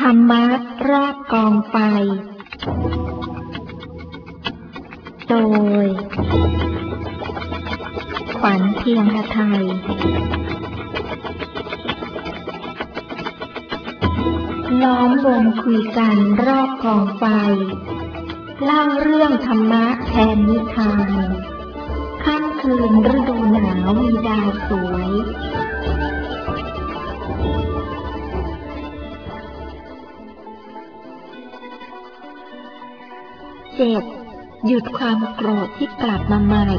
รรมะรอบกองไฟโดยขวัญเพียงไทยล้อมวงคุยกันรอบกองไฟเล่าเรื่องธรรมะแทนนิทานค่ำคืนฤดูหนาวมีดาวสวย7. หยุดความโกรธที่กลับมาใหม่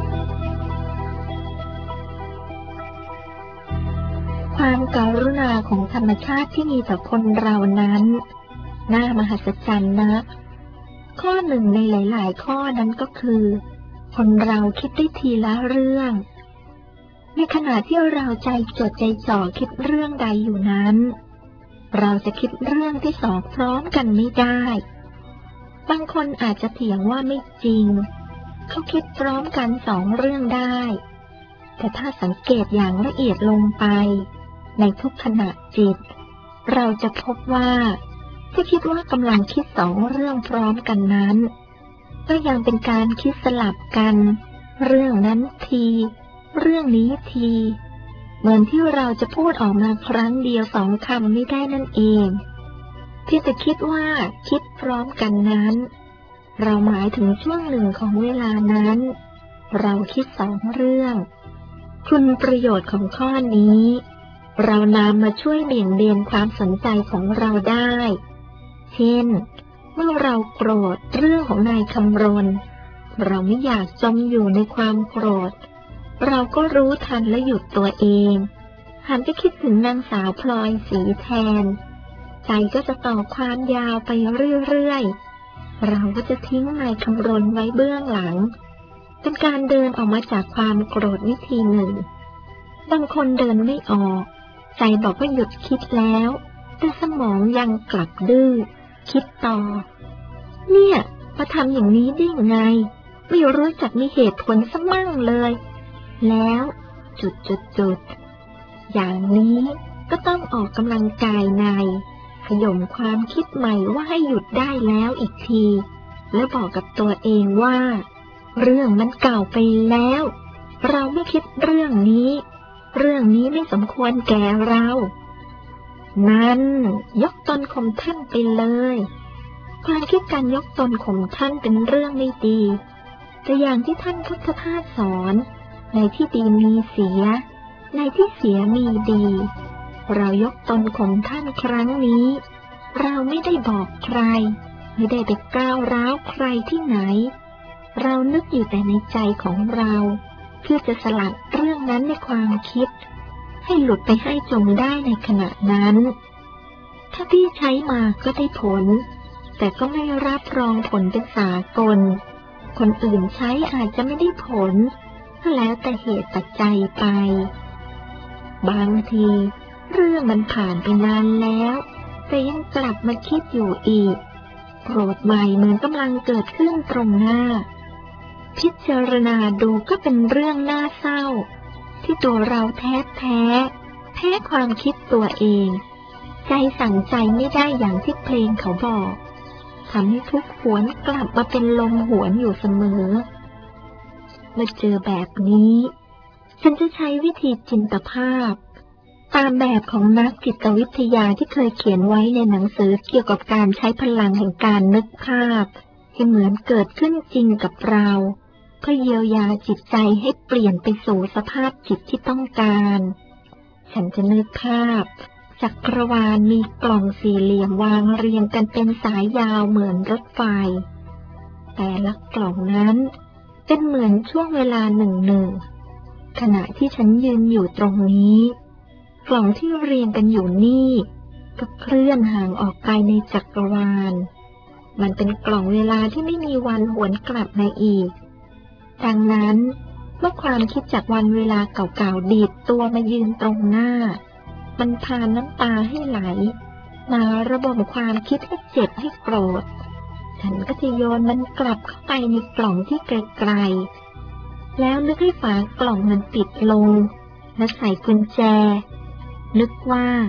ความกรุณาของธรรมชาติที่มีต่อคนเรานั้นน่ามหัศจรรย์นะข้อหนึ่งในหลายๆข้อนั้นก็คือคนเราคิดได้ทีละเรื่องในขณะที่เราใจจดใจจ่อคิดเรื่องใดอยู่นั้นเราจะคิดเรื่องที่สองพร้อมกันไม่ได้บางคนอาจจะเถียงว่าไม่จริงเขาคิดพร้อมกันสองเรื่องได้แต่ถ้าสังเกตอย่างละเอียดลงไปในทุกขณะจิตเราจะพบว่าที่คิดว่ากำลังคิดสองเรื่องพร้อมกันนั้นก็ยังเป็นการคิดสลับกันเรื่องนั้นทีเรื่องนี้ทีเหมือนที่เราจะพูดออกมาครั้งเดียวสองคำไม่ได้นั่นเองที่จะคิดว่าคิดพร้อมกันนั้นเราหมายถึงช่วงหนึ่งของเวลานั้นเราคิดสองเรื่องคุณประโยชน์ของข้อนี้เรานำมาช่วยเบี่ยงเบนความสนใจของเราได้เช่นเมื่อเราโกรธเรื่องของนายคำรณเราไม่อยากจมอยู่ในความโกรธเราก็รู้ทันและหยุดตัวเองหันไปคิดถึงนางสาวพลอยศรีแทนใจก็จะต่อความยาวไปเรื่อยๆเราก็จะทิ้งนายคำรณไว้เบื้องหลังเป็นการเดินออกมาจากความโกรธวิธีหนึ่งบางคนเดินไม่ออกใจบอกว่าหยุดคิดแล้วแต่สมองยังกลับดื้อคิดต่อเนี่ยมาทำอย่างนี้ได้ยังไงไม่รู้จักมีเหตุผลสักมั่งเลยแล้วจุดอย่างนี้ก็ต้องออกกำลังกายในขย่มความคิดใหม่ว่าให้หยุดได้แล้วอีกทีแล้วบอกกับตัวเองว่าเรื่องมันเก่าไปแล้วเราไม่คิดเรื่องนี้ไม่สมควรแก่เรานั้นยกตนข่มท่านไปเลยความคิดการยกตนข่มท่านเป็นเรื่องไม่ดีแต่อย่างที่ท่านพุทธทาสสอนในที่ดีมีเสียในที่เสียมีดีเรายกตนข่มท่านครั้งนี้เราไม่ได้บอกใครไม่ได้ไปก้าวร้าวใครที่ไหนเรานึกอยู่แต่ในใจของเราเพื่อจะสลัดเรื่องนั้นในความคิดให้หลุดไปให้จงได้ในขณะนั้นถ้าที่ใช้มาก็ได้ผลแต่ก็ไม่รับรองผลเป็นสากลคนอื่นใช้อาจจะไม่ได้ผลก็แล้วแต่เหตุปัจจัยไปบางทีเรื่องมันผ่านไปนานแล้วแต่ยังกลับมาคิดอยู่อีกโกรธใหม่เหมือนกำลังเกิดขึ้นตรงหน้าพิจารณาดูก็เป็นเรื่องน่าเศร้าที่ตัวเราแท้ความคิดตัวเองใจสั่งใจไม่ได้อย่างที่เพลงเขาบอกทำให้ทุกข์หวนกลับมาเป็นลมหวนอยู่เสมอเมื่อเจอแบบนี้ฉันจะใช้วิธีจินตภาพตามแบบของนักจิตวิทยาที่เคยเขียนไว้ในหนังสือเกี่ยวกับการใช้พลังแห่งการนึกภาพให้เหมือนเกิดขึ้นจริงกับเราเพื่อเยียวยาจิตใจให้เปลี่ยนไปสู่สภาพจิตที่ต้องการฉันจะนึกภาพจักรวาลมีกล่องสี่เหลี่ยมวางเรียงกันเป็นสายยาวเหมือนรถไฟแต่ละกล่องนั้นเป็นเหมือนช่วงเวลาหนึ่งขณะที่ฉันยืนอยู่ตรงนี้กล่องที่เรียงกันอยู่นี่ก็เคลื่อนห่างออกไปในจักรวาลมันเป็นกล่องเวลาที่ไม่มีวันหวนกลับมาอีกดังนั้นเมื่อความคิดจากวันเวลาเก่าๆดีดตัวมายืนตรงหน้ามันพาน้ำตาให้ไหลมาระบมความคิดให้เจ็บให้โกรธฉันก็จะโยนมันกลับเข้าไปในกล่องที่ไกลๆแล้วนึกให้ฝากล่องมันปิดลงและใส่กุญแจนึกว่า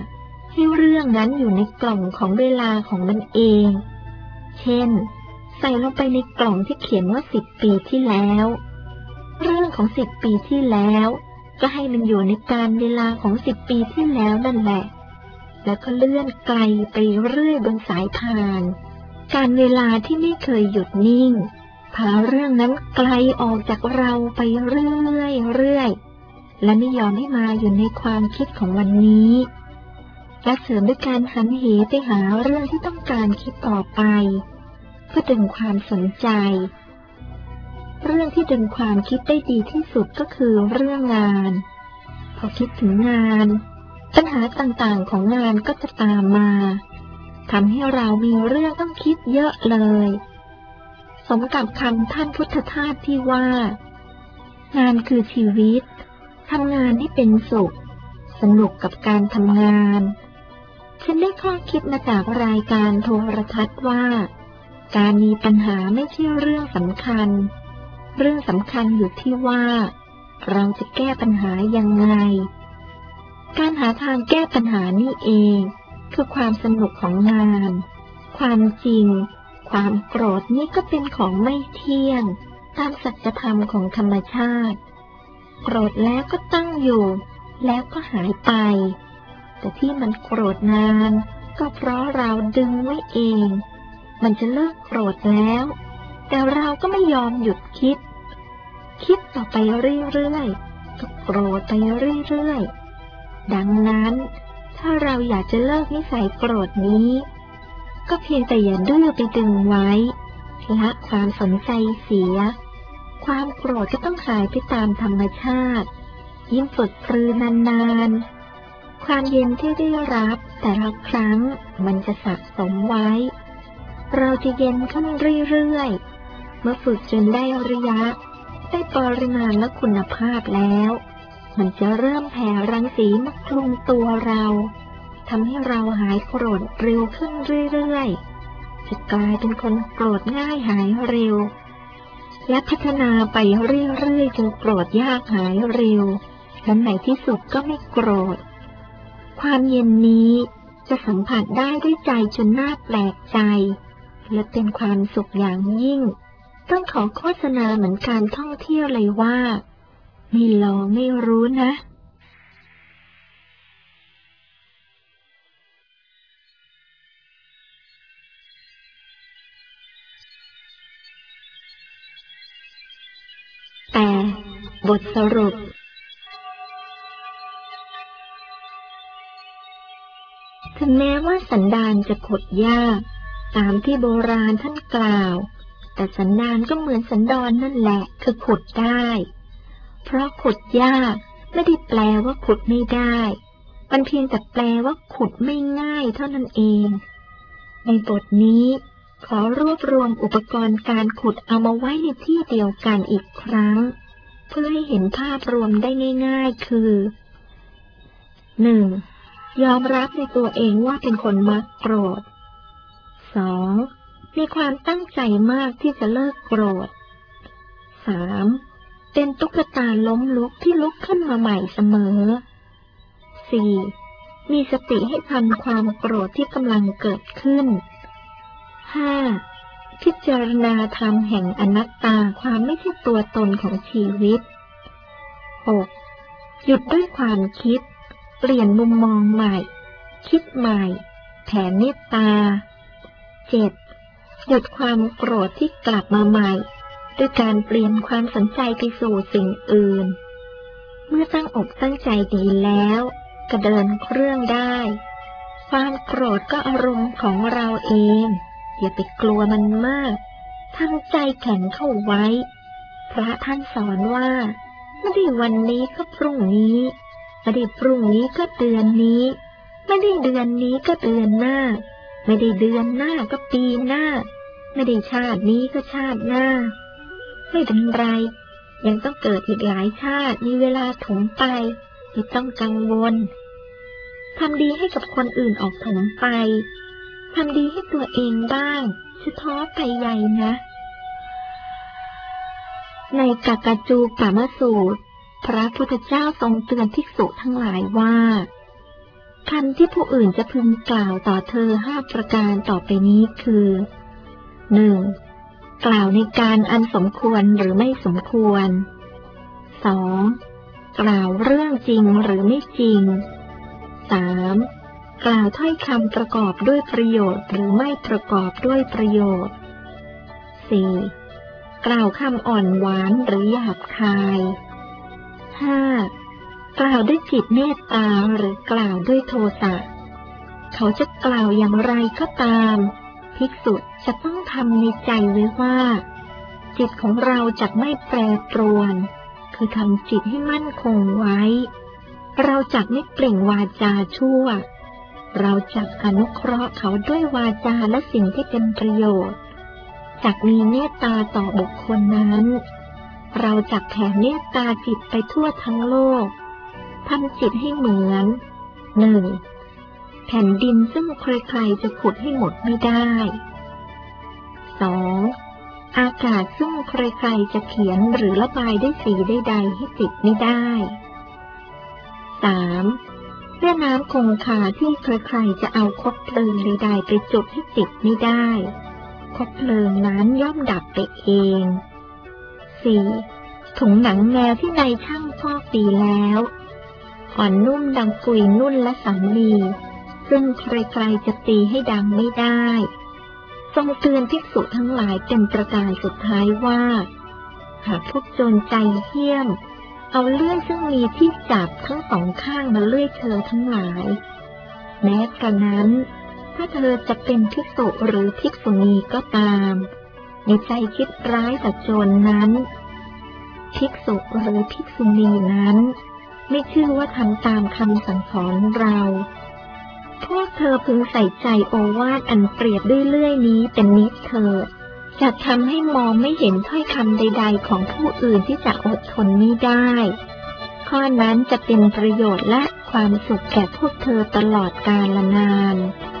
ให้เรื่องนั้นอยู่ในกล่องของเวลาของมันเอง เช่นใส่ลงไปในกล่องที่เขียนว่า10 ปีที่แล้วเรื่องของ10 ปีที่แล้วก็ให้มันอยู่ในการเวลาของ10 ปีที่แล้วนั่นแหละแล้วก็เลื่อนไกลไปเรื่อยบนสายพานการเวลาที่ไม่เคยหยุดนิ่งพาเรื่องนั้นไกลออกจากเราไปเรื่อยและไม่ยอมให้มาอยู่ในความคิดของวันนี้และเสริมด้วยการหันเหไปหาเรื่องที่ต้องการคิดต่อไปเพื่อดึงความสนใจเรื่องที่ดึงความคิดได้ดีที่สุดก็คือเรื่องงานพอคิดถึงงานปัญหาต่างๆของงานก็จะตามมาทำให้เรามีเรื่องต้องคิดเยอะเลยสมกับคำท่านพุทธทาสที่ว่างานคือชีวิตทำงานให้เป็นสุขสนุกกับการทำงานฉันได้ข้อคิดมาจากรายการโทรทัศน์ว่าการมีปัญหาไม่ใช่เรื่องสำคัญเรื่องสำคัญอยู่ที่ว่าเราจะแก้ปัญหายังไงการหาทางแก้ปัญหานี่เองคือความสนุกของงานความจริงความโกรธนี่ก็เป็นของไม่เที่ยงตามสัจธรรมของธรรมชาติโกรธแล้วก็ตั้งอยู่แล้วก็หายไปแต่ที่มันโกรธนานก็เพราะเราดึงไว้เองมันจะเลิกโกรธแล้วแต่เราก็ไม่ยอมหยุดคิดต่อไปเรื่อยๆก็โกรธไปเรื่อยๆดังนั้นถ้าเราอยากจะเลิกนิสัยโกรธนี้ก็เพียงแต่อย่าดื้อไปดึงไว้ละความสนใจเสียความโกรธก็ต้องหายไปตามธรรมชาติยิ่งฝึกปรือนานๆความเย็นที่ได้รับแต่ละครั้งมันจะสะสมไว้เราจะเย็นขึ้นเรื่อยๆเมื่อฝึกจนได้ระยะได้ปริมาณและคุณภาพแล้วมันจะเริ่มแผ่รังสีมาคลุมตัวเราทำให้เราหายโกรธเร็วขึ้นเรื่อยๆจะกลายเป็นคนโกรธง่ายหายเร็วและพัฒนาไปเรื่อยๆจนโกรธยากหายเร็วและในที่สุดก็ไม่โกรธความเย็นนี้จะสัมผัสได้ด้วยใจจนน่าแปลกใจและเป็นความสุขอย่างยิ่งต้องขอโฆษณาเหมือนการท่องเที่ยวเลยว่าไม่ลองไม่รู้นะแต่บทสรุปถึงแม้ว่าสันดานจะขุดยากตามที่โบราณท่านกล่าวแต่สันดานก็เหมือนสันดอนนั่นแหละคือขุดได้เพราะขุดยากไม่ได้แปลว่าขุดไม่ได้มันเพียงแต่แปลว่าขุดไม่ง่ายเท่านั้นเองในบทนี้ขอรวบรวมอุปกรณ์การขุดเอามาไว้ในที่เดียวกันอีกครั้งเพื่อให้เห็นภาพรวมได้ง่ายๆคือ 1. ยอมรับในตัวเองว่าเป็นคนมักโกรธ 2. มีความตั้งใจมากที่จะเลิกโกรธ 3. เป็นตุ๊กตาล้มลุกที่ลุกขึ้นมาใหม่เสมอ 4. มีสติให้ทันความโกรธที่กำลังเกิดขึ้น 5. พิจารณาธรรมแห่งอนัตตาความไม่ใช่ตัวตนของชีวิต 6. หยุดด้วยความคิดเปลี่ยนมุมมองใหม่คิดใหม่แผ่เมตตา 7. หยุดความโกรธที่กลับมาใหม่ด้วยการเปลี่ยนความสนใจไปสู่สิ่งอื่นเมื่อตั้งอกตั้งใจดีแล้วก็เดินเครื่องได้ความโกรธก็อารมณ์ของเราเองอย่าไปกลัวมันมากทำใจแข็งเข้าไว้พระท่านสอนว่าไม่ได้วันนี้ก็พรุ่งนี้ไม่ได้พรุ่งนี้ก็เดือนนี้ไม่ได้เดือนนี้ก็เดือนหน้าไม่ได้เดือนหน้าก็ปีหน้าไม่ได้ชาตินี้ก็ชาติหน้าไม่เป็นไรยังต้องเกิดอีกหลายชาติมีเวลาถมไปไม่ต้องกังวลทำดีให้กับคนอื่นออกถมไปทำดีให้ตัวเองบ้างจะท้อไปใหญ่นะในกักกจูปามสูตรพระพุทธเจ้าทรงเตือนภิกษุทั้งหลายว่าคำที่ผู้อื่นจะพึงกล่าวต่อเธอ5 ประการต่อไปนี้คือ 1. กล่าวในการอันสมควรหรือไม่สมควร 2. กล่าวเรื่องจริงหรือไม่จริง 3. กล่าวถ้อยคำประกอบด้วยประโยชน์หรือไม่ประกอบด้วยประโยชน์ 4. กล่าวคำอ่อนหวานหรือหยาบคาย 5. กล่าวด้วยจิตเมตตาหรือกล่าวด้วยโทสะเขาจะกล่าวอย่างไรก็ตามภิกษุจะต้องทำในใจไว้ว่าจิตของเราจะไม่แปรปรวนคือทำจิตให้มั่นคงไว้เราจะไม่เปล่งวาจาชั่วเราจะอนุเคราะห์เขาด้วยวาจาและสิ่งที่เป็นประโยชน์จักมีเมตตาต่อบุคคลนั้นเราจักแผ่เมตตาจิตไปทั่วทั้งโลกทำจิตให้เหมือน 1. แผ่นดินซึ่งใครๆจะขุดให้หมดไม่ได้ 2. อากาศซึ่งใครๆจะเขียนหรือระบายด้วยสีใดๆให้ติดไม่ได้ 3. แม่น้ำคงคาที่ใครๆจะเอาคบเพลิงใดๆไปจุดให้ติดไม่ได้คบเพลิงนั้นย่อมดับไปเอง 4. ถุงหนังแมวที่นายช่างฟอกดีแล้วอ่อนนุ่มดังปุยนุ่นและสำลีซึ่งใครๆจะตีให้ดังไม่ได้ทรงเตือนภิกษุทั้งหลายเป็นประการสุดท้ายว่าหากพวกโจรใจเหี้ยมเอาเลื่อยซึ่งมีที่จับทั้ง2 ข้างมาเลื่อยเธอทั้งหลายแม้กระนั้นถ้าเธอจะเป็นภิกษุหรือภิกษุณีก็ตามในใจคิดร้ายต่อโจรนั้นภิกษุหรือภิกษุณีนั้นไม่ชื่อว่าทำตามคำสั่งสอนเราพวกเธอพึงใส่ใจโอวาทอันเปรียบด้วยเลื่อยนี้เป็นนิดเถิดจะทำให้มองไม่เห็นถ้อยคำใดๆของผู้อื่นที่จะอดทนไม่ได้ข้อนั้นจะเป็นประโยชน์และความสุขแก่พวกเธอตลอดกาลนาน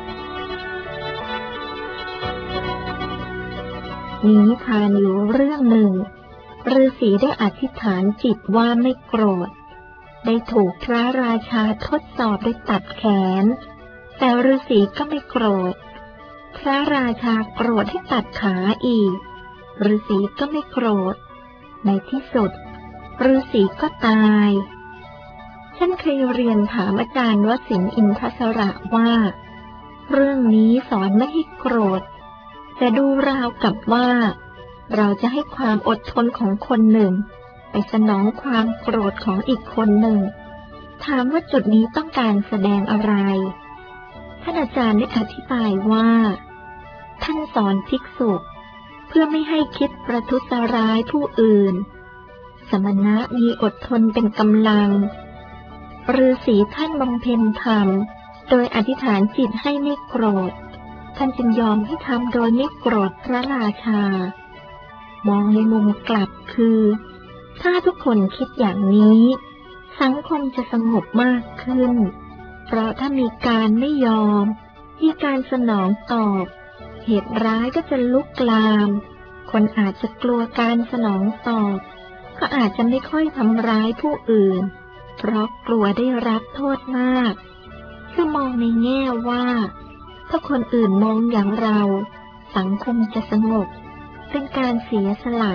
มีนิทานอยู่เรื่องหนึ่งฤาษีได้อธิษฐานจิตว่าไม่โกรธได้ถูกพระราชาทดสอบได้ตัดแขนแต่ฤาษีก็ไม่โกรธพระราชาโกรธให้ตัดขาอีกฤาษีก็ไม่โกรธในที่สุดฤาษีก็ตายฉันเคยเรียนถามอาจารย์วสินทร์อินทศระว่าเรื่องนี้สอนไม่ให้โกรธแต่ดูราวกับว่าเราจะให้ความอดทนของคนหนึ่งไปสนองความโกรธของอีกคนหนึ่งถามว่าจุดนี้ต้องการแสดงอะไรท่านอาจารย์ได้อธิบายว่าท่านสอนภิกษุเพื่อไม่ให้คิดประทุษร้ายผู้อื่นสมณะมีอดทนเป็นกำลังฤาษีท่านบำเพ็ญธรรมโดยอธิษฐานจิตให้ไม่โกรธท่านจึงยอมให้ทำโดยไม่โกรธพระราชามองในมุมกลับคือถ้าทุกคนคิดอย่างนี้สังคมจะสงบมากขึ้นเพราะถ้ามีการไม่ยอมมีการสนองตอบเหตุร้ายก็จะลุกลามคนอาจจะกลัวการสนองตอบก็อาจจะไม่ค่อยทำร้ายผู้อื่นเพราะกลัวได้รับโทษมากคือมองในแง่ว่าถ้าคนอื่นมองอย่างเราสังคมจะสงบเป็นการเสียสละ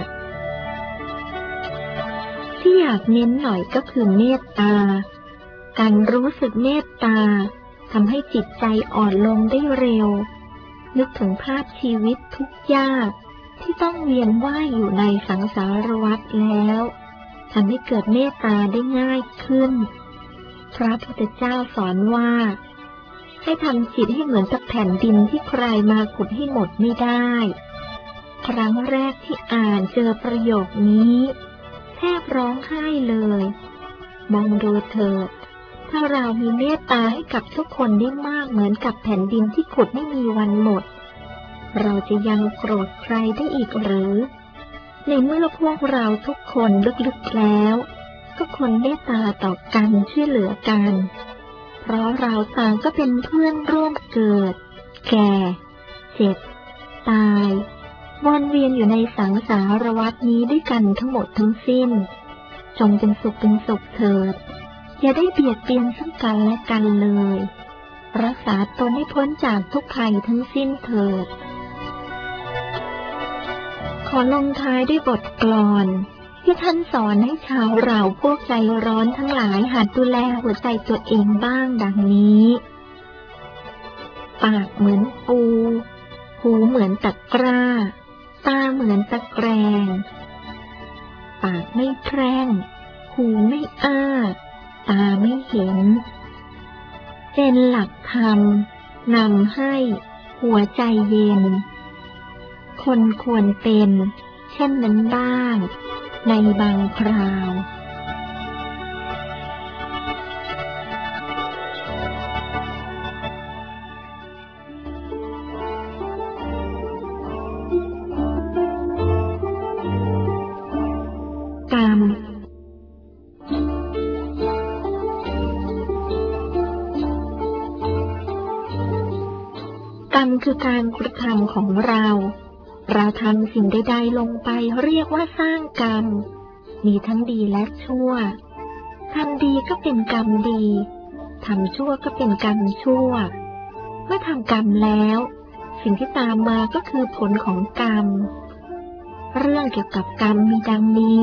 ที่อยากเน้นหน่อยก็คือเมตตาการรู้สึกเมตตาทำให้จิตใจอ่อนลงได้เร็วนึกถึงภาพชีวิตทุกข์ยากที่ต้องเวียนว่ายอยู่ในสังสารวัฏแล้วทำให้เกิดเมตตาได้ง่ายขึ้นพระพุทธเจ้าสอนว่าให้ทำจิตให้เหมือนกับแผ่นดินที่ใครมาขุดให้หมดไม่ได้ครั้งแรกที่อ่านเจอประโยคนี้แทบร้องไห้เลยมองดูเถิดถ้าเรามีเมตตาให้กับทุกคนได้มากเหมือนกับแผ่นดินที่ขุดไม่มีวันหมดเราจะยังโกรธใครได้อีกหรือในเมื่อพวกเราทุกคนลึกๆแล้วก็ควรเมตตาต่อกันช่วยเหลือกันเพราะเราต่างก็เป็นเพื่อนร่วมเกิดแก่เจ็บตายวนเวียนอยู่ในสังสารวัฏนี้ด้วยกันทั้งหมดทั้งสิ้นจงเป็นสุขเป็นสุขเถิดอย่าได้เบียดเบียนซึ่งกันและกันเลยรักษาตนให้พ้นจากทุกภัยทั้งสิ้นเถิดขอลงท้ายด้วยบทกลอนที่ท่านสอนให้ชาวเราพวกใจร้อนทั้งหลายหัดดูแลหัวใจตัวเองบ้างดังนี้ปากเหมือนปูหูเหมือนตะกร้าตาเหมือนตะแกรงปากไม่แพร่งหูไม่อ้าตาไม่เห็นเป็นหลักธรรมนำให้หัวใจเย็นคนควรเป็นเช่นนั้นบ้างในบางคราวกรรมคือการกระทำของเราทำสิ่งใดๆลงไปเรียกว่าสร้างกรรมมีทั้งดีและชั่วทำดีก็เป็นกรรมดีทำชั่วก็เป็นกรรมชั่วเมื่อทำกรรมแล้วสิ่งที่ตามมาก็คือผลของกรรมเรื่องเกี่ยวกับกรรมมีดังนี้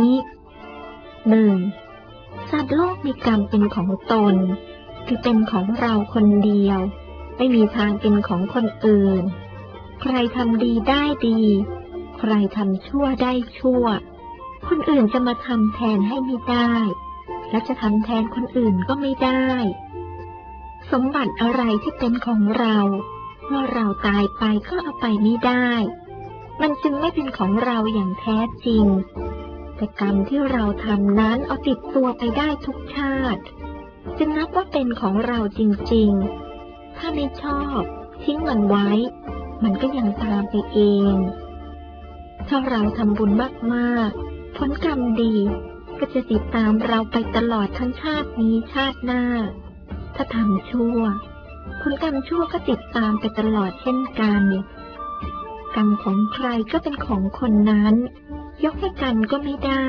1. สัตว์โลกมีกรรมเป็นของตนคือเป็นของเราคนเดียวไม่มีทางเป็นของคนอื่นใครทำดีได้ดีใครทำชั่วได้ชั่วคนอื่นจะมาทำแทนให้ไม่ได้และจะทำแทนคนอื่นก็ไม่ได้สมบัติอะไรที่เป็นของเราเมื่อเราตายไปก็เอาไปไม่ได้มันจึงไม่เป็นของเราอย่างแท้จริงแต่กรรมที่เราทำนั้นเอาติดตัวไปได้ทุกชาติจึงนับว่าเป็นของเราจริงๆถ้าไม่ชอบทิ้งมันไว้มันก็ยังตามไปเองถ้าเราทำบุญมากๆผลกรรมดีก็จะติดตามเราไปตลอดทั้งชาตินี้ชาติหน้าถ้าทำชั่วผลกรรมชั่วก็ติดตามไปตลอดเช่นกันกรรมของใครก็เป็นของคนนั้นยกให้กันก็ไม่ได้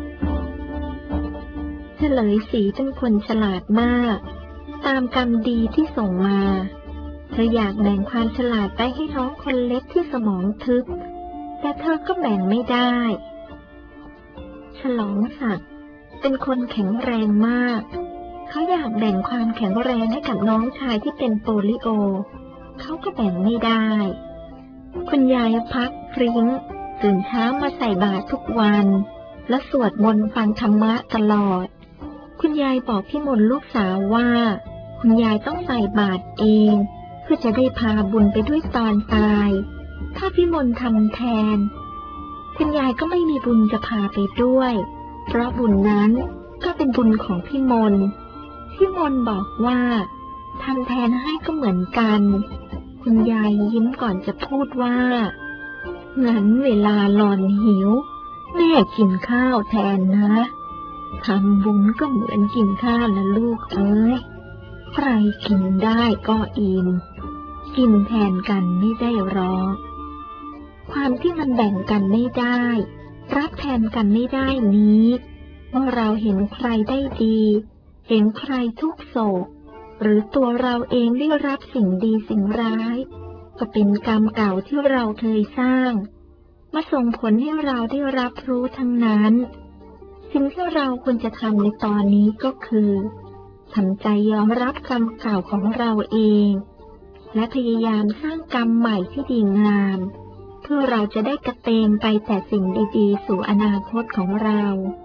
เฉลยศรีเป็นคนฉลาดมากตามกรรมดีที่ส่งมาเธออยากแบ่งความฉลาดไปให้น้องคนเล็กที่สมองทึบแต่เธอก็แบ่งไม่ได้ฉลองศักดิ์เป็นคนแข็งแรงมากเขาอยากแบ่งความแข็งแรงให้กับน้องชายที่เป็นโปลิโอเขาก็แบ่งไม่ได้คุณยายพักพริ้งตื่นเช้ามาใส่บาตรทุกวันและสวดมนต์ฟังธรรมะตลอดคุณยายบอกพี่มนต์ลูกสาวว่าคุณยายต้องใส่บาตรเองเพื่อจะได้พาบุญไปด้วยตอนตายถ้าพี่มนต์ทำแทนคุณยายก็ไม่มีบุญจะพาไปด้วยเพราะบุญนั้นก็เป็นบุญของพี่มนต์พี่มนต์บอกว่าทำแทนให้ก็เหมือนกันคุณยายยิ้มก่อนจะพูดว่างั้นเวลาหล่อนหิวแม่กินข้าวแทนนะทำบุญก็เหมือนกินข้าวนะลูกเอ้ยใครกินได้ก็อิ่มกินแทนกันไม่ได้หรอกความที่มันแบ่งกันไม่ได้รับแทนกันไม่ได้นี้เมื่อเราเห็นใครได้ดีเห็นใครทุกข์โศกหรือตัวเราเองได้รับสิ่งดีสิ่งร้ายก็เป็นกรรมเก่าที่เราเคยสร้างมาส่งผลให้เราได้รับรู้ทั้งนั้นสิ่งที่เราควรจะทำในตอนนี้ก็คือทำใจยอมรับกรรมเก่าของเราเองและพยายามสร้างกรรมใหม่ที่ดีงามเพื่อเราจะได้กระเตงไปแต่สิ่งดีๆสู่อนาคตของเรา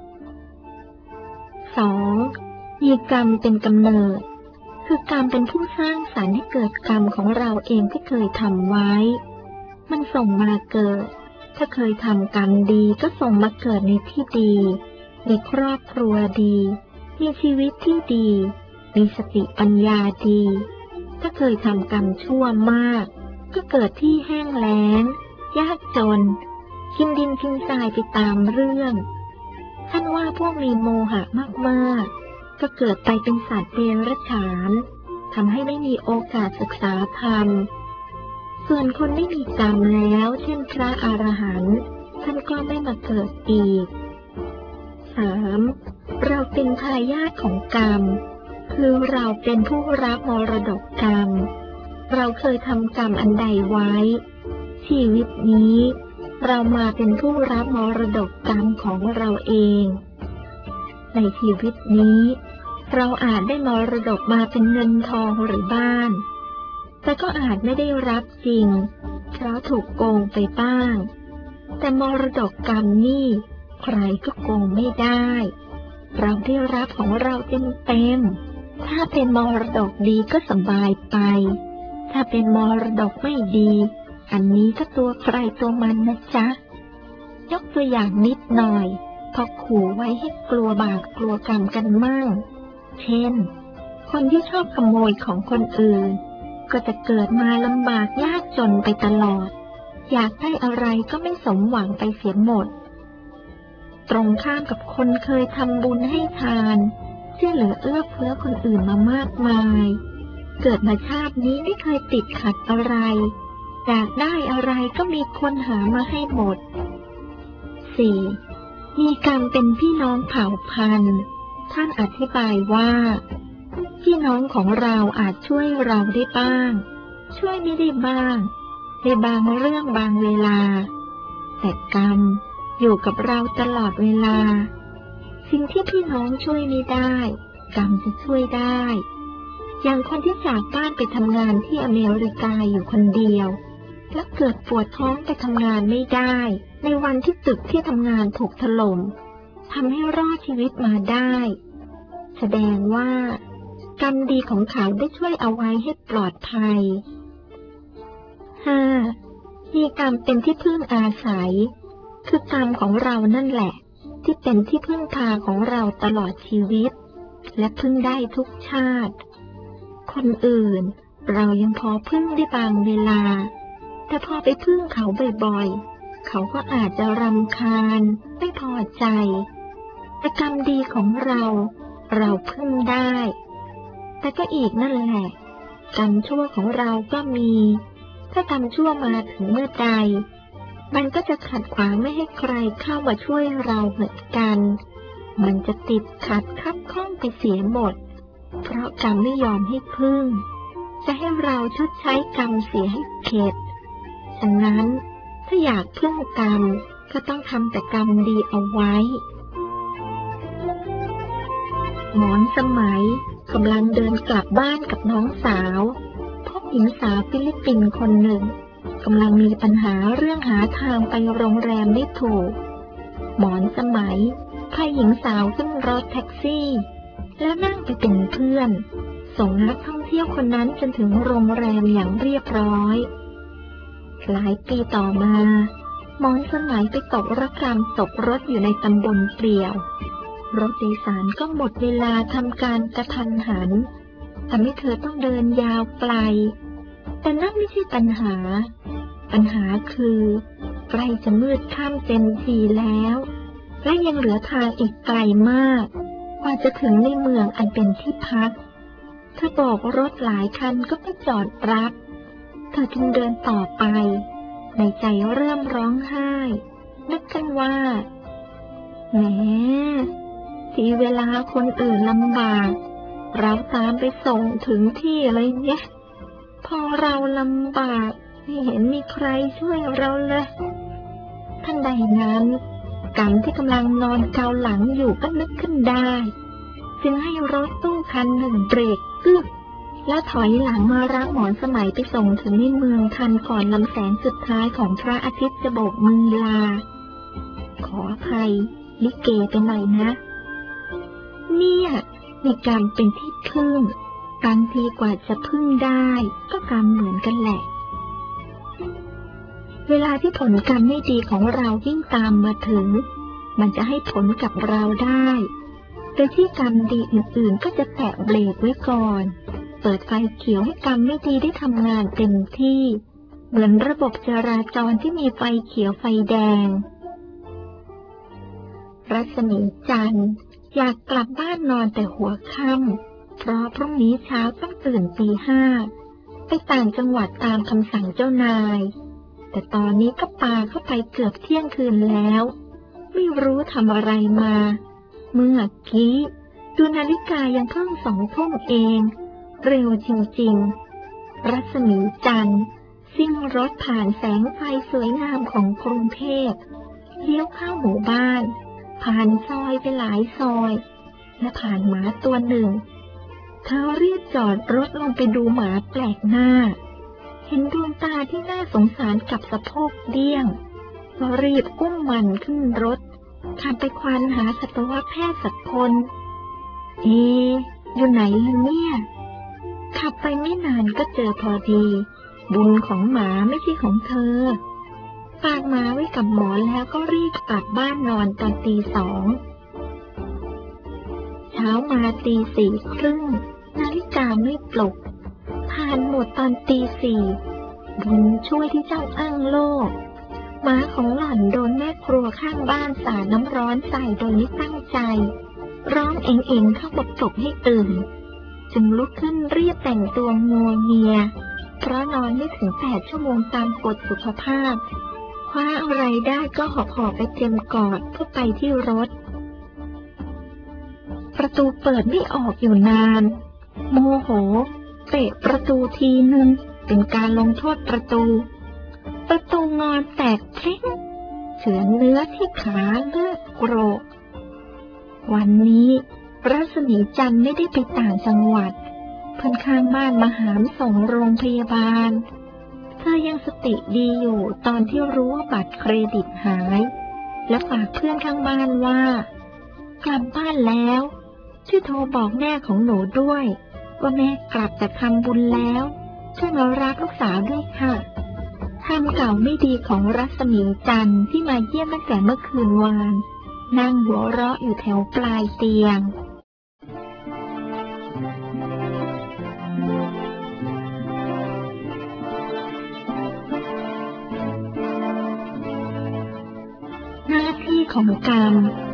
2. มีกรรมเป็นกำเนิดคือกรรมเป็นผู้สร้างสรรค์ให้เกิดกรรมของเราเองที่เคยทำไว้มันส่งมาเกิดถ้าเคยทำกรรมดีก็ส่งมาเกิดในที่ดีมีครอบครัวดีมีชีวิตที่ดีมีสติปัญญาดีถ้าเคยทำกรรมชั่วมากก็เกิดที่แห้งแล้งยากจนกินดินกินทรายไปตามเรื่องท่านว่าพวกมีโมหะมากๆก็เกิดไปเป็นสัตว์เดรัจฉานทำให้ไม่มีโอกาสศึกษาธรรมส่วนคนไม่มีกรรมแล้วเช่นพระอรหันต์ท่านก็ไม่มาเกิดอีก 3. เราเป็นทายาทของกรรมคือเราเป็นผู้รับมรดกกรรมเราเคยทำกรรมอันใดไว้ชีวิตนี้เรามาเป็นผู้รับมรดกกรรมของเราเองในชีวิตนี้เราอาจได้มรดกมาเป็นเงินทองหรือบ้านแต่ก็อาจไม่ได้รับจริงเพราะถูกโกงไปบ้างแต่มรดกกรรมนี่ใครก็โกงไม่ได้เราได้รับของเราเต็มๆถ้าเป็นมรดกดีก็สบายไปถ้าเป็นมรดกไม่ดีอันนี้ก็ตัวใครตัวมันนะจ๊ะยกตัวอย่างนิดหน่อยพอขู่ไว้ให้กลัวบาปกลัวกรรมกันมั่งเช่นคนที่ชอบขโมยของคนอื่นก็จะเกิดมาลำบากยากจนไปตลอดอยากได้อะไรก็ไม่สมหวังไปเสียหมดตรงข้ามกับคนเคยทำบุญให้ทานช่วยเหลือเอื้อเฟื้อคนอื่นมามากมายเกิดมาชาตินี้ไม่เคยติดขัดอะไรอยากได้อะไรก็มีคนหามาให้หมด 4. มีกรรมเป็นพี่น้องเผ่าพันธุ์ท่านอธิบายว่าพี่น้องของเราอาจช่วยเราได้บ้างช่วยไม่ได้บ้างในบางเรื่องบางเวลาแต่กรรมอยู่กับเราตลอดเวลาสิ่งที่พี่น้องช่วยไม่ได้กรรมจะช่วยได้อย่างคนที่จากบ้านไปทำงานที่อเมริกาอยู่คนเดียวแล้วเกิดปวดท้องไปทำงานไม่ได้ในวันที่ตึกที่ทำงานถูกถล่มทำให้รอดชีวิตมาได้แสดงว่ากรรมดีของเขาได้ช่วยเอาไว้ให้ปลอดภัย 5. มีกรรมเป็นที่พึ่งอาศัยคือกรรมของเรานั่นแหละที่เป็นที่พึ่งพาของเราตลอดชีวิตและพึ่งได้ทุกชาติคนอื่นเรายังพอพึ่งได้บางเวลาแต่พอไปพึ่งเขาบ่อยๆเขาก็อาจจะรำคาญไม่พอใจแต่กรรมดีของเราพึ่งได้แต่ก็อีกนั่นแหละกรรมชั่วของเราก็มีถ้ากรรมชั่วมาถึงเมื่อใดมันก็จะขัดขวางไม่ให้ใครเข้ามาช่วยเราเหมือนกันมันจะติดขัดคับข้องไปเสียหมดเพราะกรรมไม่ยอมให้พึ่งจะให้เราชดใช้กรรมเสียให้เข็ดฉะนั้นถ้าอยากพึ่งกรรมก็ต้องทำแต่กรรมดีเอาไว้หมอนสมัยกำลังเดินกลับบ้านกับน้องสาวพบหญิงสาวฟิลิปปินส์คนหนึ่งกำลังมีปัญหาเรื่องหาทางไปโรงแรมไม่ถูกหมอนสมัยพาหญิงสาวขึ้นรถแท็กซี่แล้วนั่งไปเป็นเพื่อนส่งนักท่องเที่ยวคนนั้นจนถึงโรงแรมอย่างเรียบร้อยหลายปีต่อมาหมอนสมัยไปตกระกำตกรถอยู่ในตำบลเปลี่ยวรถโดยสารก็หมดเวลาทำการกระทันหันทำให้เธอต้องเดินยาวไกลแต่นั่นไม่ใช่ปัญหาคือใกล้จะมืดค่ำเต็มทีแล้วและยังเหลือทางอีกไกลมากกว่าจะถึงในเมืองอันเป็นที่พักเธอโบกรถหลายคันก็ไม่จอดรับเธอจึงเดินต่อไปในใจเริ่มร้องไห้นึกกันว่าแหมทีเวลาคนอื่นลำบากเราตามไปส่งถึงที่อะไรเนี่ยพอเราลำบากไม่เห็นมีใครช่วยเราเลยทันใดนั้นกรรมที่กำลังนอนเกาหลังอยู่ก็นึกขึ้นได้จึงให้รถตู้คันหนึ่งเบรกกึกแล้วถอยหลังมารับหมอนสมัยไปส่งถึงในเมืองทันก่อนลำแสงสุดท้ายของพระอาทิตย์จะโบกมือลาขออภัยลิเกไปหน่อยนะเนี่ยมีกรรมเป็นที่พึ่งบางทีกว่าจะพึ่งได้ก็กรรมเหมือนกันแหละเวลาที่ผลกรรมไม่ดีของเรายิ่งตามมาถึงมันจะให้ผลกับเราได้โดยที่กรรมดีอื่นๆก็จะแตะเบรกไว้ก่อนเปิดไฟเขียวให้กรรมไม่ดีได้ทำงานเต็มที่เหมือนระบบจราจรที่มีไฟเขียวไฟแดงรัศมีจันทร์อยากกลับบ้านนอนแต่หัวค่ำเพราะพรุ่งนี้เช้าต้องตื่นตี 5ไปต่างจังหวัดตามคำสั่งเจ้านายแต่ตอนนี้ก็ปาเข้าไปเกือบเที่ยงคืนแล้วไม่รู้ทำอะไรมาเมื่อกี้ไปดูนาฬิกายังเพิ่ง2 ทุ่มเองเร็วจริงๆรัศมีจันทร์ซิ่งรถผ่านแสงไฟสวยงามของกรุงเทพเลี้ยวเข้าหมู่บ้านผ่านซอยไปหลายซอยและผ่านหมาตัวหนึ่งเธอรีบจอดรถลงไปดูหมาแปลกหน้าเห็นดวงตาที่น่าสงสารกับสะโพกเดี้ยงก็รีบอุ้มมันขึ้นรถขับไปควานหาสัตวแพทย์สักคนอยู่ไหนล่ะเนี่ยขับไปไม่นานก็เจอพอดีบุญของหมาไม่ใช่ของเธอฝากหมาไว้กับหมอแล้วก็รีบกลับบ้านนอนตอนตี 2เช้ามาตี 4:30นาฬิกาไม่ปลุกผ่านหมดตอนตี 4บุญช่วยที่เจ้าอ้างโลกหมาของหล่อนโดนแม่ครัวข้างบ้านสาดน้ำร้อนใส่โดยไม่ตั้งใจร้องเอ็งเข้ามาปลุกให้ตื่นจึงลุกขึ้นรีบแต่งตัวงัวเงียเพราะนอนไม่ถึง8 ชั่วโมงตามกฎสุขภาพคว้าอะไรได้ก็หอบไปเตรียมกอดเพื่อไปที่รถประตูเปิดไม่ออกอยู่นานโมโหเตะประตูทีนึงเป็นการลงโทษประตูงอนแตกเพล้งเฉือนเนื้อที่ขาเลือดโกรกวันนี้รัศมีจันทร์ไม่ได้ไปต่างจังหวัดเพื่อนข้างบ้านมาหามส่งโรงพยาบาลเธอยังสติดีอยู่ตอนที่รู้ว่าบัตรเครดิตหายและฝากเพื่อนข้างบ้านว่ากลับบ้านแล้วช่วยโทรบอกแม่ของหนูด้วยว่าแม่กลับจากทำบุญแล้วช่วยมารับลูกสาวด้วยค่ะทำเก่าไม่ดีของรัศมีจันทร์ที่มาเยี่ยมตั้งแต่เมื่อคืนวานนั่งหัวเราะอยู่แถวปลายเตียงหน้าที่ของกรรม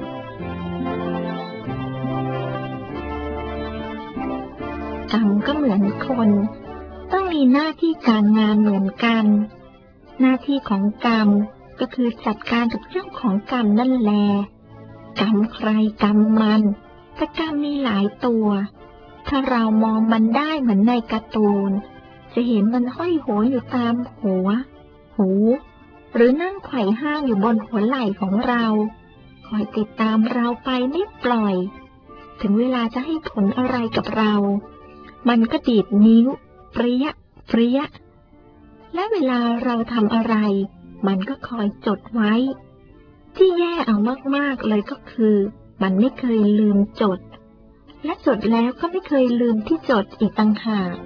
ก็เหมือนคนต้องมีหน้าที่การงานเหมือนกันหน้าที่ของกรรมก็คือจัดการกับเรื่องของกรรมนั่นแหละกรรมใครกรรมมันแต่กรรมมีหลายตัวถ้าเรามองมันได้เหมือนในการ์ตูนจะเห็นมันห้อยโหนอยู่ตามหัวหูหรือนั่งไขว่ห้างอยู่บนหัวไหล่ของเราคอยติดตามเราไปไม่ปล่อยถึงเวลาจะให้ผลอะไรกับเรามันก็ดีดนิ้วเปรี้ยและเวลาเราทำอะไรมันก็คอยจดไว้ที่แย่เอามากๆเลยก็คือมันไม่เคยลืมจดและจดแล้วก็ไม่เคยลืมที่จดอีกต่างหาก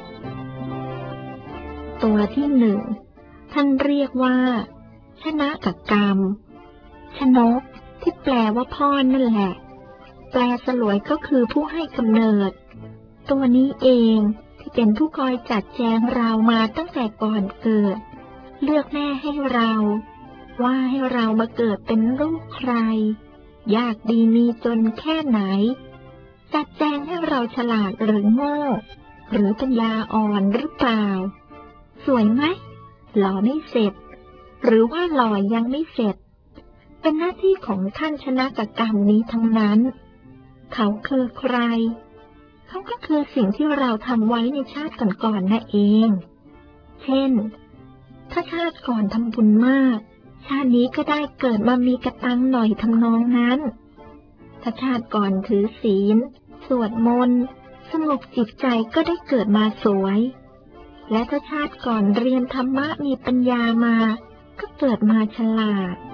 ตัวที่1ท่านเรียกว่าชนะกับกรรมชนกที่แปลว่าพ่อนั่นแหละแปลสลวยก็คือผู้ให้กำเนิดตัวนี้เองที่เป็นผู้คอยจัดแจงเรามาตั้งแต่ก่อนเกิดเลือกแม่ให้เราว่าให้เรามาเกิดเป็นลูกใครยากดีมีจนแค่ไหนจัดแจงให้เราฉลาดหรือโง่หรือปัญญาอ่อนหรือเปล่าสวยไหมหล่อไม่เสร็จหรือว่าหล่อยังไม่เสร็จเป็นหน้าที่ของท่านชนะกรรมนี้ทั้งนั้นเขาคือใครเขาก็คือสิ่งที่เราทำไว้ในชาติก่อนๆนั่นเองเช่นถ้าชาติก่อนทำบุญมากชาตินี้ก็ได้เกิดมามีกระตังหน่อยทำนองนั้นถ้าชาติก่อนถือศีลสวดมนต์สงบจิตใจก็ได้เกิดมาสวยและถ้าชาติก่อนเรียนธรรมะมีปัญญามาก็เกิดมาฉลาด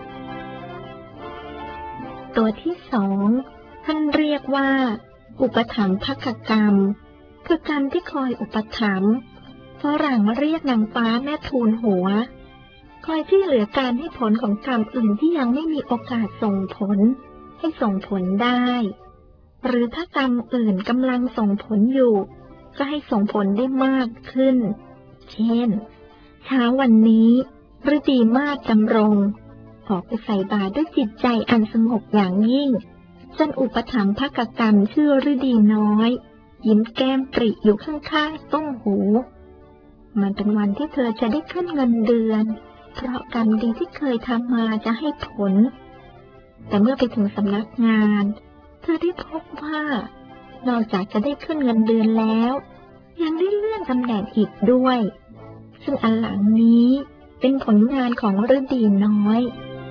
ตัวที่2ท่านเรียกว่าอุปถัมภกกรรมคือกรรมที่คอยอุปถัมภ์ฝรั่งเรียกนางฟ้าแม่ทูลหัวคอยช่วยเหลือการให้ผลของกรรมอื่นที่ยังไม่มีโอกาสส่งผลให้ส่งผลได้หรือถ้ากรรมอื่นกำลังส่งผลอยู่ก็ให้ส่งผลได้มากขึ้นเช่นเช้าวันนี้ฤดีมาศดำรงออกไปใส่บาตรด้วยจิตใจอันสงบอย่างยิ่งจนอุปถัมภกกรรมชื่อฤดีน้อยยิ้มแก้มปริอยู่ข้างๆต้มหูมันเป็นวันที่เธอจะได้ขึ้นเงินเดือนเพราะกรรมดีที่เคยทำมาจะให้ผลแต่เมื่อไปถึงสำนักงานเธอได้พบว่านอกจากจะได้ขึ้นเงินเดือนแล้วยังได้เลื่อนตำแหน่งอีกด้วยซึ่งอันหลังนี้เป็นผลงานของฤดีน้อย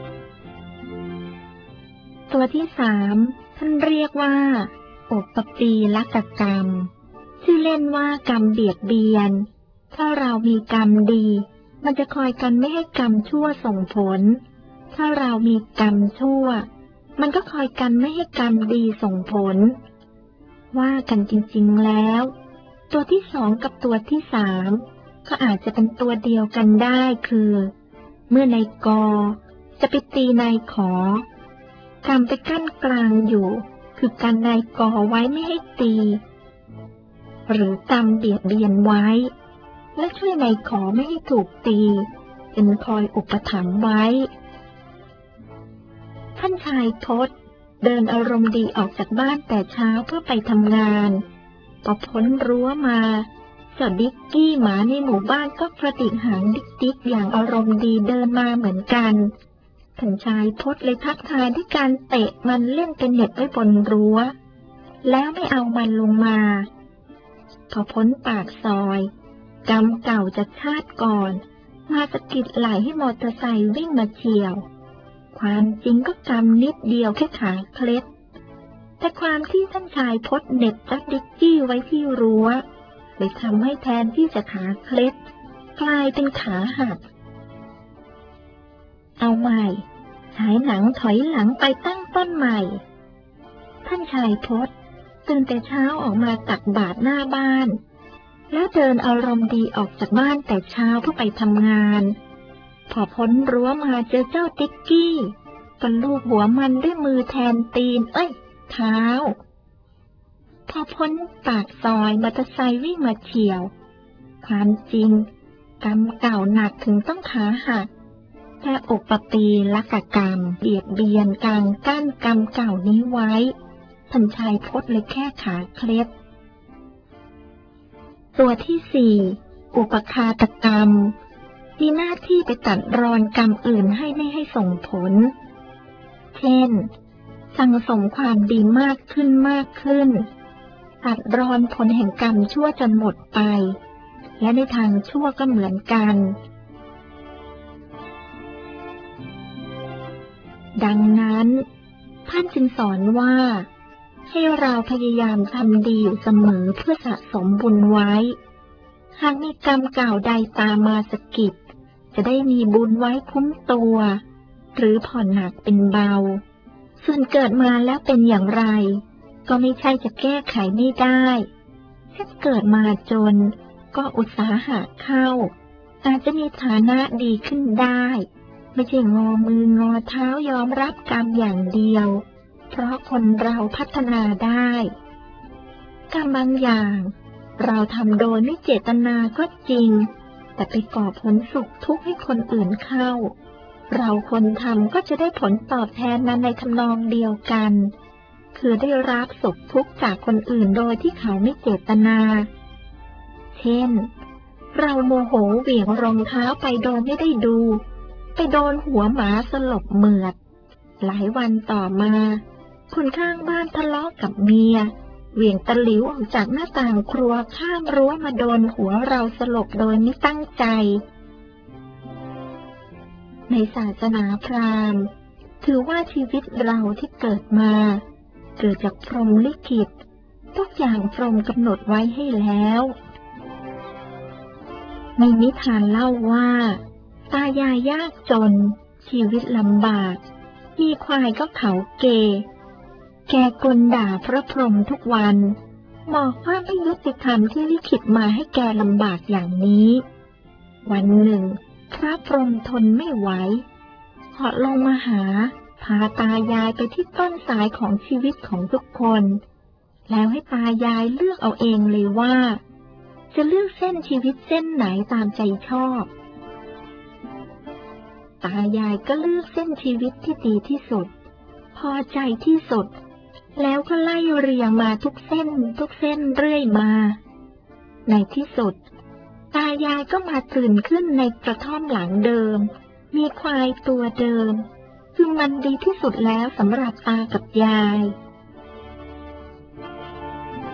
ตัวที่3ท่านเรียกว่าอุปปีลกกรรมชื่อเล่นว่ากรรมเบียดเบียนถ้าเรามีกรรมดีมันจะคอยกันไม่ให้กรรมชั่วส่งผลถ้าเรามีกรรมชั่วมันก็คอยกันไม่ให้กรรมดีส่งผลว่ากันจริงๆแล้วตัวที่2กับตัวที่3ก็อาจจะเป็นตัวเดียวกันได้คือเมื่อนายกจะไปตีนายขอกรรมไปกั้นกลางอยู่คือการนายกไว้ไม่ให้ตีหรือกรรมเบียดเบียนไว้และช่วยนายขอไม่ให้ถูกตีเป็นคอยอุปถัมภ์ไว้ท่านชายพจน์เดินอารมณ์ดีออกจากบ้านแต่เช้าเพื่อไปทำงานพอพ้นรั้วมาเจ้าดิกกี้หมาในหมู่บ้านก็กระดิกหางดิกอย่างอารมณ์ดีเดินมาเหมือนกันท่านชายพจน์เลยทักทายด้วยการเตะมันเล่นเป็นเน็ตไว้บนรั้วแล้วไม่เอามันลงมาพอพ้นปากซอยกรรมเก่าจากชาติก่อนมาสะกิดไหล่ให้มอเตอร์ไซค์วิ่งมาเฉี่ยวความจริงก็กรรมนิดเดียวแค่ขาเคล็ดแต่ความที่ท่านชายพจน์เหน็บจักดิกกี้ไว้ที่รั้วเลยทำให้แทนที่จะขาเคล็ดกลายเป็นขาหักเอาใหม่ฉายหนังถอยหลังไปตั้งต้นใหม่ท่านชายพจน์ตื่นแต่เช้าออกมาตักบาตรหน้าบ้านแล้วเดินอารมณ์ดีออกจากบ้านแต่เช้าเพื่อไปทำงานพอพ้นรั้วมาเจอเจ้าติ๊กกี้ก็ลูบหัวมันด้วยมือแทนตีนเท้าพอพ้นปากซอยมอเตอร์ไซค์วิ่งมาเฉี่ยวความจริงกรรมเก่าหนักถึงต้องขาหักแต่อุปปีลกกรรมเบียดเบียนกลางกั้นกรรมเก่านี้ไว้ท่านชายพจน์เลยแค่ขาเคล็ดตัวที่4อุปคาตกรรมมีหน้าที่ไปตัดรอนกรรมอื่นให้ไม่ให้ส่งผลเช่นสั่งสมความดีมากขึ้นตัดรอนผลแห่งกรรมชั่วจนหมดไปและในทางชั่วก็เหมือนกันดังนั้นท่านจึงสอนว่าให้เราพยายามทำดีอยู่เสมอเพื่อสะสมบุญไว้หากมีกรรมเก่าใดตามมาสะกิดจะได้มีบุญไว้คุ้มตัวหรือผ่อนหนักเป็นเบาส่วนเกิดมาแล้วเป็นอย่างไรก็ไม่ใช่จะแก้ไขไม่ได้เช่นเกิดมาจนก็อุตสาหะเข้าอาจจะมีฐานะดีขึ้นได้ไม่ใช่งอมืองอเท้ายอมรับกรรมอย่างเดียวเพราะคนเราพัฒนาได้กรรมบางอย่างเราทำโดยไม่เจตนาก็จริงแต่ไปก่อผลสุขทุกข์ให้คนอื่นเข้าเราคนทำก็จะได้ผลตอบแทนนั้นในทำนองเดียวกันคือได้รับสุขทุกข์จากคนอื่นโดยที่เขาไม่เจตนาเช่นเราโมโหเหวี่ยงรองเท้าไปโดยไม่ได้ดูไปโดนหัวหมาสลบเหมือดหลายวันต่อมาคนข้างบ้านทะเลาะกับเมียเหวี่ยงตะหลิวออกจากหน้าต่างครัวข้ามรั้วมาโดนหัวเราสลบโดยไม่ตั้งใจในศาสนาพราหมณ์ถือว่าชีวิตเราที่เกิดมาเกิดจากพรหมลิขิตทุกอย่างพรหมกำหนดไว้ให้แล้วในนิทานเล่าว่าตายายยากจนชีวิตลำบากมีควายก็เขาเกแกกลด่าพระพรหมทุกวันบอกว่าไม่ยุติธรรมที่ลิขิตมาให้แกลำบากอย่างนี้วันหนึ่งพระพรหมทนไม่ไหวเหาะลงมาหาพาตายายไปที่ต้นสายของชีวิตของทุกคนแล้วให้ตายายเลือกเอาเองเลยว่าจะเลือกเส้นชีวิตเส้นไหนตามใจชอบตายายก็เลือกเส้นชีวิตที่ดีที่สุดพอใจที่สุดแล้วก็ไล่เรียงมาทุกเส้นเรื่อยมาในที่สุดตายายก็มาตื่นขึ้นในกระท่อมหลังเดิมมีควายตัวเดิมซึ่งมันดีที่สุดแล้วสำหรับตากับยาย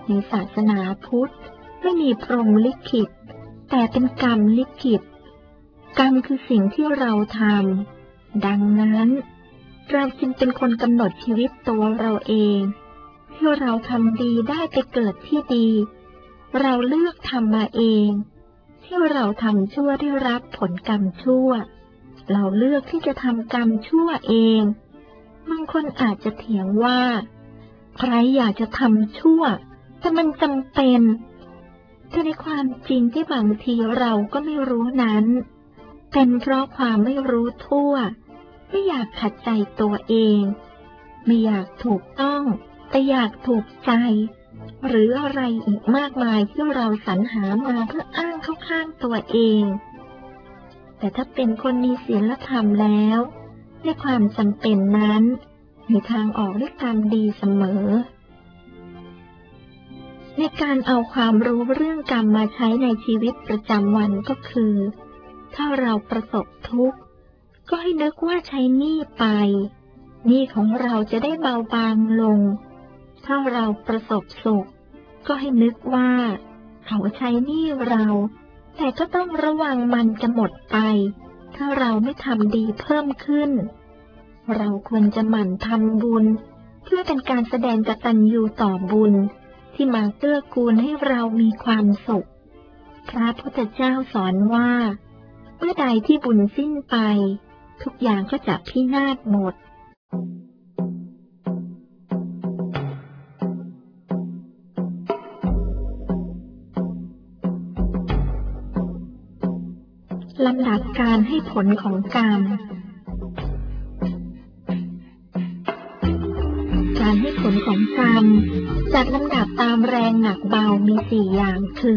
ในศาสนาพุทธไม่มีพรหมลิขิตแต่เป็นกรรมลิขิตกรรมคือสิ่งที่เราทำดังนั้นเราจึงเป็นคนกำหนดชีวิตตัวเราเองที่เราทำดีได้ไปเกิดที่ดีเราเลือกทำมาเองที่เราทำชั่วได้รับผลกรรมชั่วเราเลือกที่จะทำกรรมชั่วเองบางคนอาจจะเถียงว่าใครอยากจะทำชั่วแต่มันจำเป็นแต่ในความจริงที่บางทีเราก็ไม่รู้นั้นเป็นเพราะความไม่รู้ทั่วไม่อยากขัดใจตัวเองไม่อยากถูกต้องแต่อยากถูกใจหรืออะไรอีกมากมายที่เราสรรหามาเพื่ออ้างเข้าข้างตัวเองแต่ถ้าเป็นคนมีศีลธรรมแล้วในความจำเป็นนั้นมีทางออกด้วยกรรมดีเสมอในการเอาความรู้เรื่องกรรมมาใช้ในชีวิตประจำวันก็คือถ้าเราประสบทุกข์ก็ให้นึกว่าใช้หนี้ไปหนี้ของเราจะได้เบาบางลงถ้าเราประสบสุขก็ให้นึกว่าเขาใช้หนี้เราแต่ก็ต้องระวังมันจะหมดไปถ้าเราไม่ทำดีเพิ่มขึ้นเราควรจะหมั่นทำบุญเพื่อเป็นการแสดงกตัญญูต่อบุญที่มาเกื้อกูลให้เรามีความสุขพระพุทธเจ้าสอนว่าเมื่อใดที่บุญสิ้นไปทุกอย่างก็จะพินาศหมดลำดับการให้ผลของกรรมการให้ผลของกรรมจัดลำดับตามแรงหนักเบามี4อย่างคือ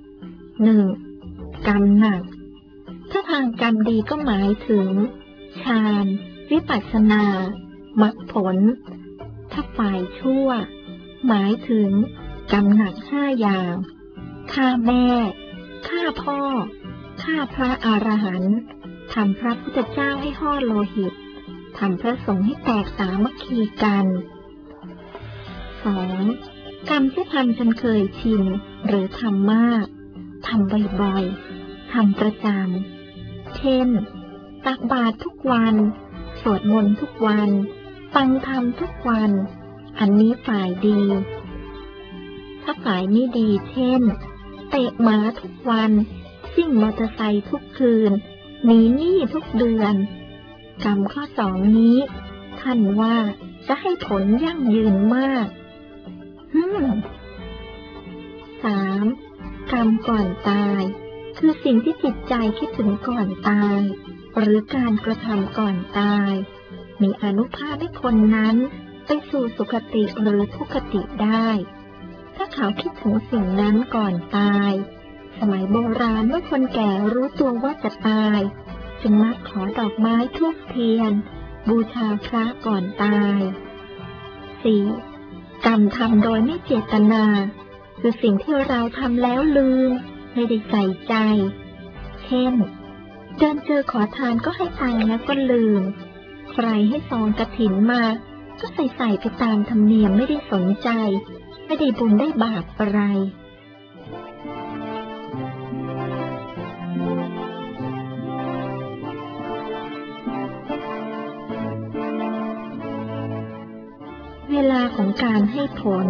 1. กรรมหนักถ้าทางกรรมดีก็หมายถึงฌานวิปัสสนามรรคผลถ้าฝ่ายชั่วหมายถึงกรรมหนัก5อย่างฆ่าแม่ฆ่าพ่อฆ่าพระอรหันต์ทำพระพุทธเจ้าให้ห่อโลหิตทำพระสงฆ์ให้แตกสามัคคีกัน 2. กรรมที่ทำจนเคยชินหรือทำมากทำบ่อยๆทำประจำเช่นตักบาตรทุกวันสวดมนต์ทุกวันฟังธรรมทุกวันอันนี้ฝ่ายดีถ้าฝ่ายไม่ดีเช่นเตะหมาทุกวันซิ่งมอเตอร์ไซค์ทุกคืนหนีหนี้ทุกเดือนกรรมข้อ2นี้ท่านว่าจะให้ผลยั่งยืนมาก 3. กรรมก่อนตายคือสิ่งที่จิตใจคิดถึงก่อนตายหรือการกระทำก่อนตายมีอานุภาพให้คนนั้นไปสู่สุคติหรือทุกขติได้ถ้าเขาคิดถึงสิ่งนั้นก่อนตายสมัยโบราณเมื่อคนแก่รู้ตัวว่าจะตายจึงมักขอดอกไม้ธูปเทียนบูชาพระก่อนตาย 4. กรรมทำโดยไม่เจตนาคือสิ่งที่เราทำแล้วลืมไม่ได้ใส่ใจเช่นเดินเจอขอทานก็ให้ตังค์แล้วก็ลืมใครให้ซองกฐินมาก็ใส่ไปตามธรรมเนียมไม่ได้สนใจไม่ได้บุญได้บาปอะไรเวลาของการให้ผล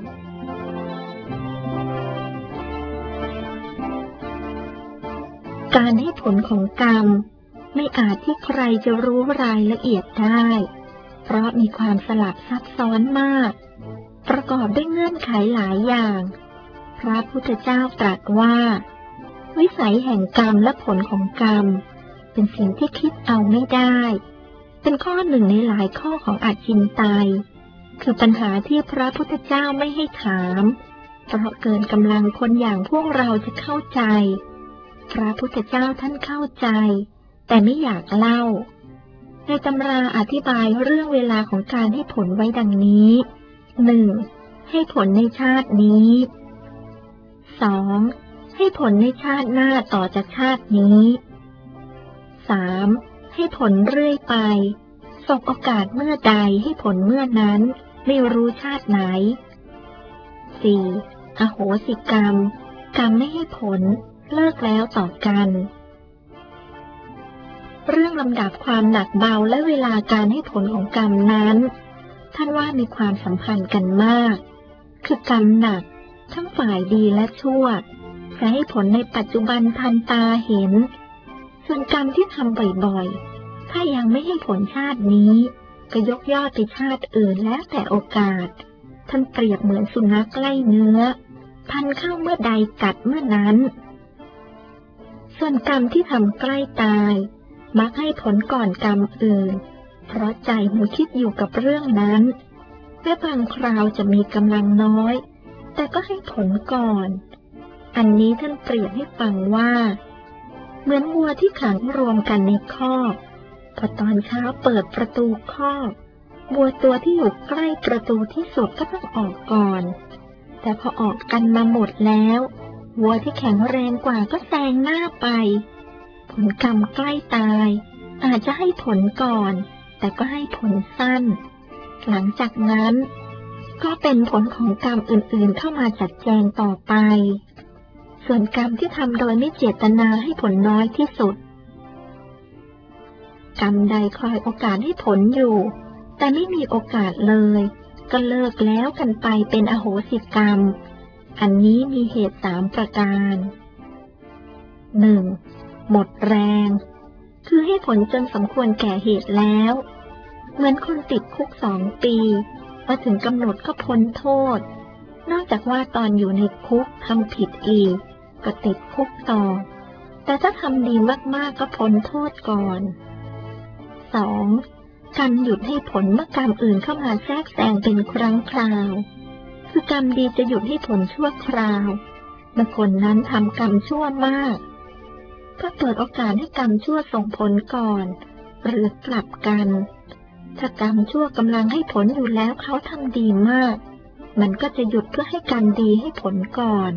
การให้ผลของกรรมไม่อาจที่ใครจะรู้รายละเอียดได้เพราะมีความสลับซับซ้อนมากประกอบด้วยเงื่อนไขหลายอย่างพระพุทธเจ้าตรัสว่าวิสัยแห่งกรรมและผลของกรรมเป็นสิ่งที่คิดเอาไม่ได้เป็นข้อหนึ่งในหลายข้อของอจินไตยคือปัญหาที่พระพุทธเจ้าไม่ให้ถามเพราะเกินกำลังคนอย่างพวกเราจะเข้าใจพระพุทธเจ้าท่านเข้าใจแต่ไม่อยากเล่าในตำราอธิบายเรื่องเวลาของการให้ผลไว้ดังนี้ 1. ให้ผลในชาตินี้ 2. ให้ผลในชาติหน้าต่อจากชาตินี้ 3. ให้ผลเรื่อยไปสบโอกาสเมื่อใดให้ผลเมื่อนั้นไม่รู้ชาติไหน 4. อโหสิกรรม กรรมไม่ให้ผล เลิกแล้วต่อกันเรื่องลำดับความหนักเบาและเวลาการให้ผลของกรรมนั้นท่านว่ามีความสัมพันธ์กันมากคือกรรมหนักทั้งฝ่ายดีและชั่วจะให้ผลในปัจจุบันทันตาเห็นส่วนกรรมที่ทำบ่อยๆถ้ายังไม่ให้ผลชาตินี้ก็ยกยอดไปชาติอื่นแล้วแต่โอกาสท่านเปรียบเหมือนสุนัขไล่เนื้อพันเข้าเมื่อใดกัดเมื่อนั้นส่วนกรรมที่ทำใกล้ตายมักให้ผลก่อนกรรมอื่นเพราะใจมัวคิดอยู่กับเรื่องนั้นแม้บางคราวจะมีกำลังน้อยแต่ก็ให้ผลก่อนอันนี้ท่านเปรียบให้ฟังว่าเหมือนวัวที่ขังรวมกันในคอกพอตอนเช้าเปิดประตูคอกวัวตัวที่อยู่ใกล้ประตูที่สุดก็ต้องออกก่อนแต่พอออกกันมาหมดแล้ววัวที่แข็งแรงกว่าก็แซงหน้าไปผลกรรมใกล้ตายอาจจะให้ผลก่อนแต่ก็ให้ผลสั้นหลังจากนั้นก็เป็นผลของกรรมอื่นๆเข้ามาจัดแจงต่อไปส่วนกรรมที่ทำโดยไม่เจตนาให้ผลน้อยที่สุดกรรมใดคอยโอกาสให้ผลอยู่แต่ไม่มีโอกาสเลยก็เลิกแล้วกันไปเป็นอโหสิกรรมอันนี้มีเหตุ3 ประการ 1. หมดแรงคือให้ผลจนสมควรแก่เหตุแล้วเหมือนคนติดคุก2 ปีมาถึงกำหนดก็พ้นโทษนอกจากว่าตอนอยู่ในคุกทำผิดอีกก็ติดคุกต่อแต่ถ้าทำดีมากๆก็พ้นโทษก่อน 2. กรรมหยุดให้ผลเมื่อกรรมอื่นเข้ามาแทรกแซงเป็นครั้งคราวคือกรรมดีจะหยุดให้ผลชั่วคราวเมื่อคนนั้นทำกรรมชั่วมากก็เปิดโอกาสให้กรรมชั่วส่งผลก่อนหรือกลับกันถ้ากรรมชั่วกำลังให้ผลอยู่แล้วเขาทำดีมากมันก็จะหยุดเพื่อให้กรรมดีให้ผลก่อน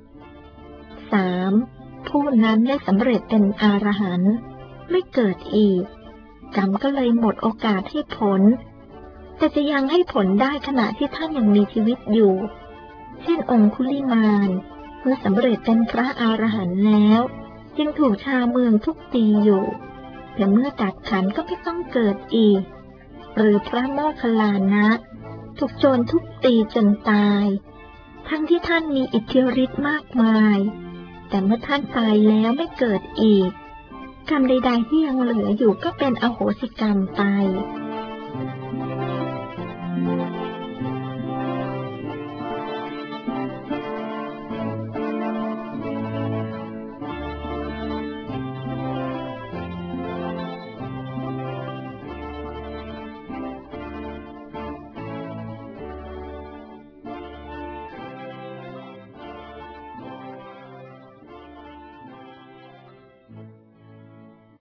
3. ผู้นั้นได้สำเร็จเป็นอรหันต์ไม่เกิดอีกกรรมก็เลยหมดโอกาสให้ผลแต่จะยังให้ผลได้ขณะที่ท่านยังมีชีวิตอยู่เช่นองคุลิมานเมื่อสำเร็จเป็นพระอรหันต์แล้วยังถูกชาวเมืองทุบตีอยู่แต่เมื่อตัดขันก็ไม่ต้องเกิดอีกหรือพระโมคคัลลานะถูกโจรทุบตีจนตายทั้งที่ท่านมีอิทธิฤทธิ์มากมายแต่เมื่อท่านตายแล้วไม่เกิดอีกกรรมใดๆที่ยังเหลืออยู่ก็เป็นอโหสิกรรมไป